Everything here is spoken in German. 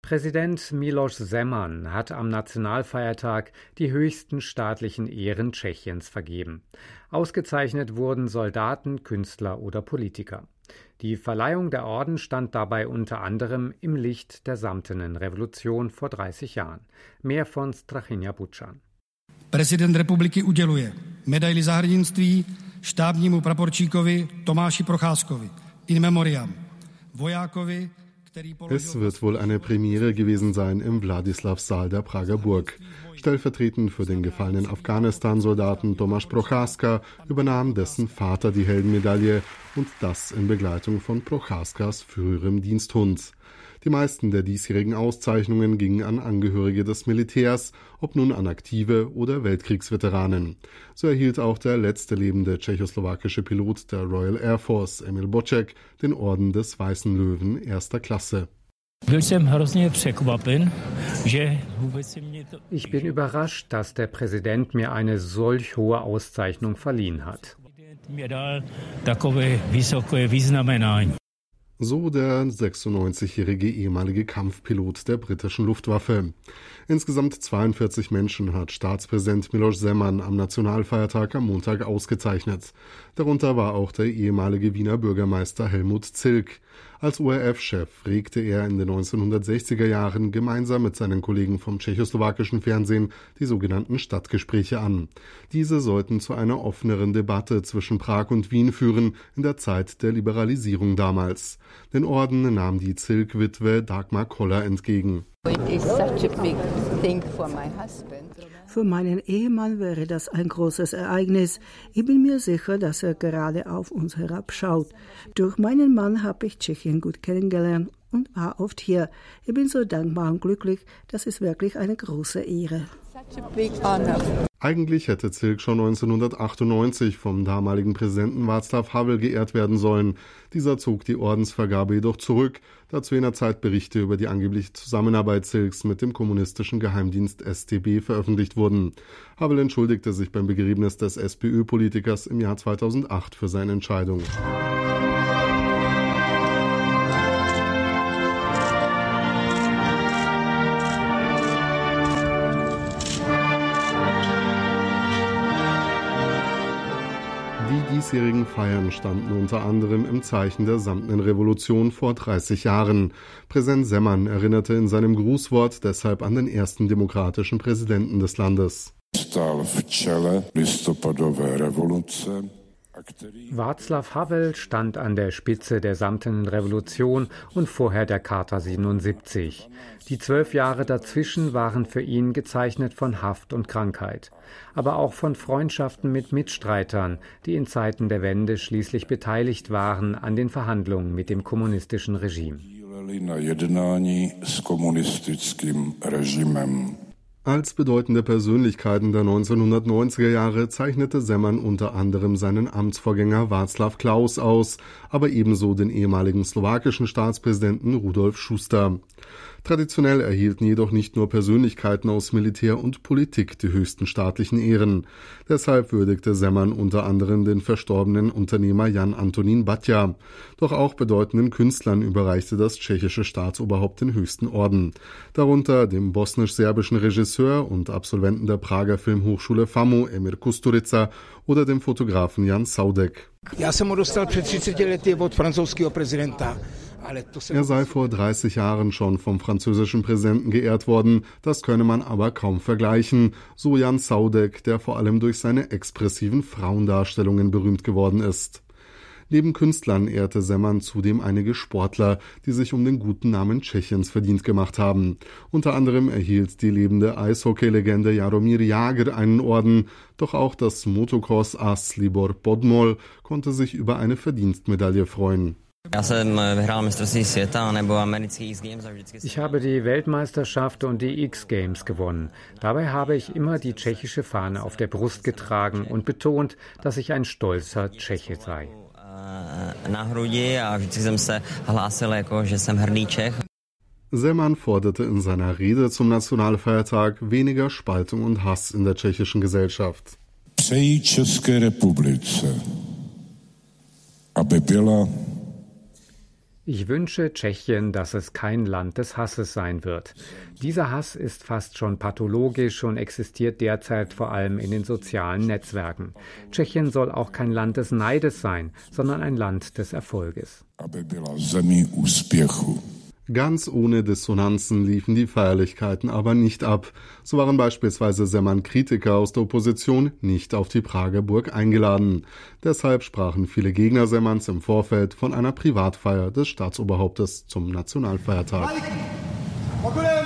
Präsident Miloš Zeman hat am Nationalfeiertag die höchsten staatlichen Ehren Tschechiens vergeben. Ausgezeichnet wurden Soldaten, Künstler oder Politiker. Die Verleihung der Orden stand dabei unter anderem im Licht der Samtenen Revolution vor 30 Jahren. Mehr von Strachinja Bučan. Prezident republiky uděluje medaili za hrdinství štábnímu praporčíkovi Tomáši Procházkovi in memoriam vojákovi. Es wird wohl eine Premiere gewesen sein im Władyslavsaal der Prager Burg. Stellvertretend für den gefallenen Afghanistan-Soldaten Tomáš Procházka übernahm dessen Vater die Heldenmedaille und das in Begleitung von Procházkas früherem Diensthund. Die meisten der diesjährigen Auszeichnungen gingen an Angehörige des Militärs, ob nun an Aktive oder Weltkriegsveteranen. So erhielt auch der letzte lebende tschechoslowakische Pilot der Royal Air Force, Emil Boček, den Orden des Weißen Löwen erster Klasse. Ich bin überrascht, dass der Präsident mir eine solch hohe Auszeichnung verliehen hat. So der 96-jährige ehemalige Kampfpilot der britischen Luftwaffe. Insgesamt 42 Menschen hat Staatspräsident Miloš Zeman am Nationalfeiertag am Montag ausgezeichnet. Darunter war auch der ehemalige Wiener Bürgermeister Helmut Zilk. Als ORF-Chef regte er in den 1960er Jahren gemeinsam mit seinen Kollegen vom tschechoslowakischen Fernsehen die sogenannten Stadtgespräche an. Diese sollten zu einer offeneren Debatte zwischen Prag und Wien führen in der Zeit der Liberalisierung damals. Den Orden nahm die Zilk-Witwe Dagmar Koller entgegen. Für meinen Ehemann wäre das ein großes Ereignis. Ich bin mir sicher, dass er gerade auf uns herabschaut. Durch meinen Mann habe ich Tschechien gut kennengelernt und war oft hier. Ich bin so dankbar und glücklich. Das ist wirklich eine große Ehre. Eigentlich hätte Zilk schon 1998 vom damaligen Präsidenten Václav Havel geehrt werden sollen. Dieser zog die Ordensvergabe jedoch zurück, da zu jener Zeit Berichte über die angebliche Zusammenarbeit Zilks mit dem kommunistischen Geheimdienst StB veröffentlicht wurden. Havel entschuldigte sich beim Begräbnis des SPÖ-Politikers im Jahr 2008 für seine Entscheidung. Die diesjährigen Feiern standen unter anderem im Zeichen der Samtenen Revolution vor 30 Jahren. Präsident Zeman erinnerte in seinem Grußwort deshalb an den ersten demokratischen Präsidenten des Landes. Václav Havel stand an der Spitze der Samtenen Revolution und vorher der Charta 77. Die 12 Jahre dazwischen waren für ihn gezeichnet von Haft und Krankheit, aber auch von Freundschaften mit Mitstreitern, die in Zeiten der Wende schließlich beteiligt waren an den Verhandlungen mit dem kommunistischen Regime. Als bedeutende Persönlichkeiten der 1990er Jahre zeichnete Zeman unter anderem seinen Amtsvorgänger Václav Klaus aus, aber ebenso den ehemaligen slowakischen Staatspräsidenten Rudolf Schuster. Traditionell erhielten jedoch nicht nur Persönlichkeiten aus Militär und Politik die höchsten staatlichen Ehren. Deshalb würdigte Zeman unter anderem den verstorbenen Unternehmer Jan Antonín Baťa. Doch auch bedeutenden Künstlern überreichte das tschechische Staatsoberhaupt den höchsten Orden. Darunter dem bosnisch-serbischen Regisseur und Absolventen der Prager Filmhochschule FAMU Emir Kusturica oder dem Fotografen Jan Saudek. Er sei vor 30 Jahren schon vom französischen Präsidenten geehrt worden, das könne man aber kaum vergleichen, so Jan Saudek, der vor allem durch seine expressiven Frauendarstellungen berühmt geworden ist. Neben Künstlern ehrte Zeman zudem einige Sportler, die sich um den guten Namen Tschechiens verdient gemacht haben. Unter anderem erhielt die lebende Eishockey-Legende Jaromír Jágr einen Orden, doch auch das Motocross-Ass Libor Podmol konnte sich über eine Verdienstmedaille freuen. Ich habe die Weltmeisterschaft und die X-Games gewonnen. Dabei habe ich immer die tschechische Fahne auf der Brust getragen und betont, dass ich ein stolzer Tscheche sei. Zeman forderte in seiner Rede zum Nationalfeiertag weniger Spaltung und Hass in der tschechischen Gesellschaft. Přeji České republice, aby byla Ich wünsche Tschechien, dass es kein Land des Hasses sein wird. Dieser Hass ist fast schon pathologisch und existiert derzeit vor allem in den sozialen Netzwerken. Tschechien soll auch kein Land des Neides sein, sondern ein Land des Erfolges. Ganz ohne Dissonanzen liefen die Feierlichkeiten aber nicht ab. So waren beispielsweise Zeman-Kritiker aus der Opposition nicht auf die Prager Burg eingeladen. Deshalb sprachen viele Gegner Zemans im Vorfeld von einer Privatfeier des Staatsoberhauptes zum Nationalfeiertag.